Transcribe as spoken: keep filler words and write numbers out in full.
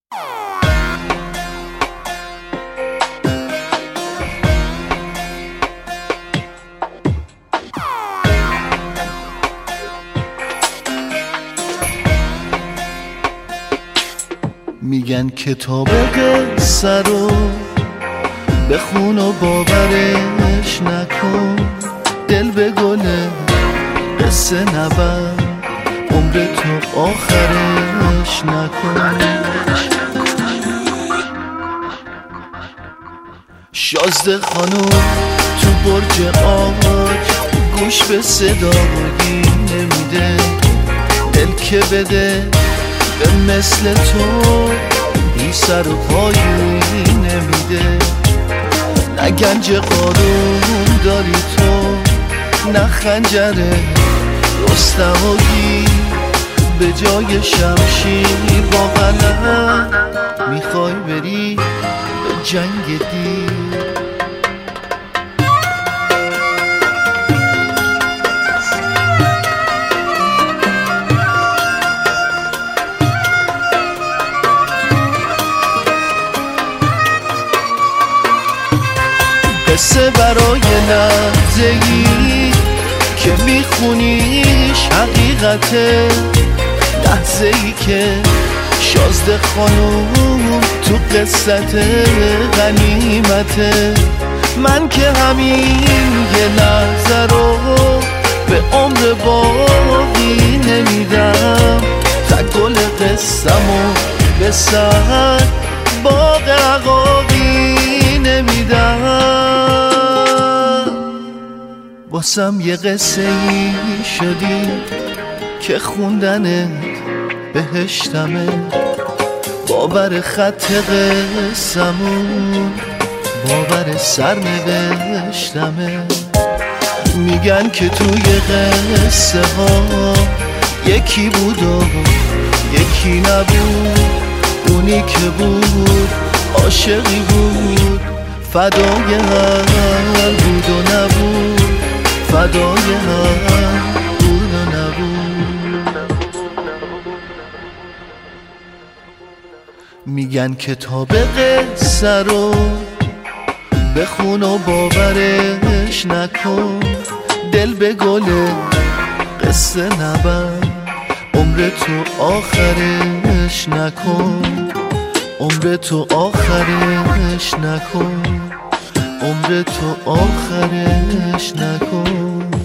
میگن کتاب قصه رو بخون و باورش نکن، دل به گله قصه نبر، عمر تو آخرش نکن. شازده خانوم تو برج آج گوش به صدایی نمیده، دل که بده به مثل تو بی سر و پایی نمیده. نه گنج قارون داری تو، نه خنجر رستمایی، به جای شمشیر با قلم میخوای بری به جنگ دیر. قصه برای لحظه‌ای که میخونیش حقیقته، لحظه‌ای که شازده خانوم تو قصت غنیمته. من که همین یه لحظه رو به عمر باقی نمیدم، تا گل قصه‌مو به سر باغ عقاقی نمیدم. واسم یه قصه ای شدی که خوندنت بهشتمه، باور خط قصه‌مون باور سرنوشتمه. میگن که توی قصه ها یکی بود و یکی نبود، اونی که بود عاشقی بود، فدای هم بود و نبود، فدای هم بود و نبود. میگن کتاب قصه رو بخون و باورش نکن، دل به گله قصه نبر، عمر تو آخرش نکن، عمر تو آخرش نکن، عمر تو آخرش نکن.